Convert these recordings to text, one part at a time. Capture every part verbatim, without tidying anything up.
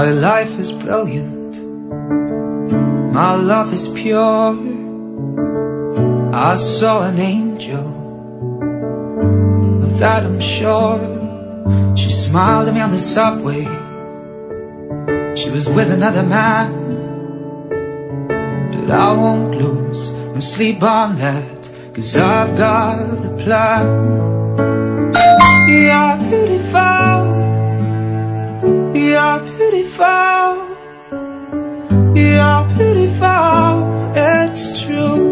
My life is brilliant, my love is pure. I saw an angel, of that I'm sure. She smiled at me on the subway, she was with another man. But I won't lose no sleep on that, 'cause I've got a plan. You're beautiful, you're beautiful, you're beautiful, it's true.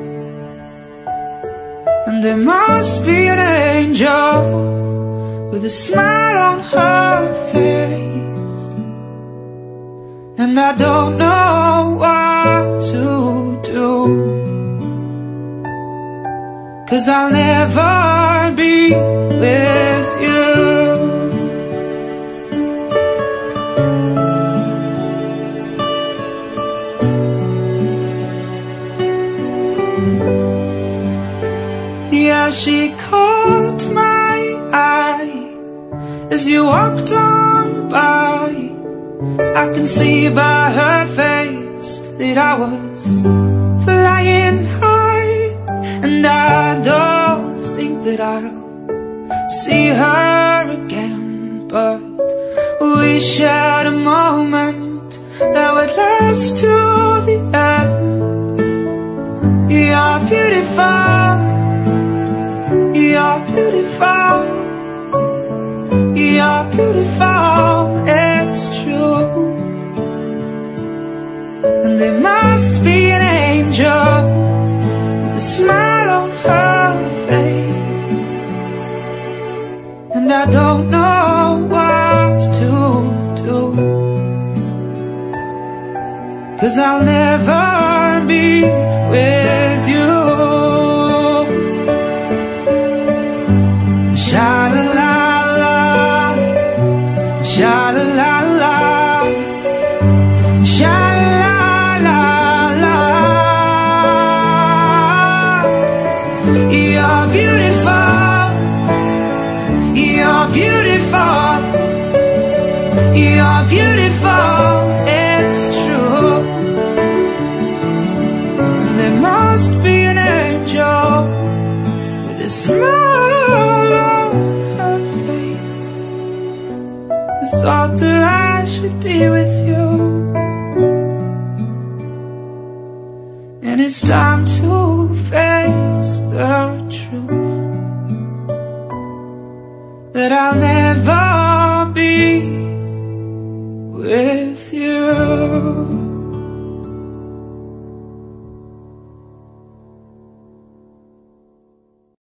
And there must be an angel with a smile on her face, and I don't know what to do, 'cause I'll never be with you. Yeah, she caught my eye as you walked on by. I can see by her face that I was flying high, and I don't think that I'll see her again, but we shared a moment that would last to the end. You're beautiful, you're beautiful, you're beautiful, it's true. And there must be an angel with a smile on her face, and I don't know what to do, 'cause I'll never be with you. Sha-la-la-la, sha-la-la-la, sha-la-la-la. You're beautiful, you're beautiful, you're beautiful, it's true. And there must be an angel with a smile on her face. I thought that I should be with you, and it's time to face the truth that I'll never be with you.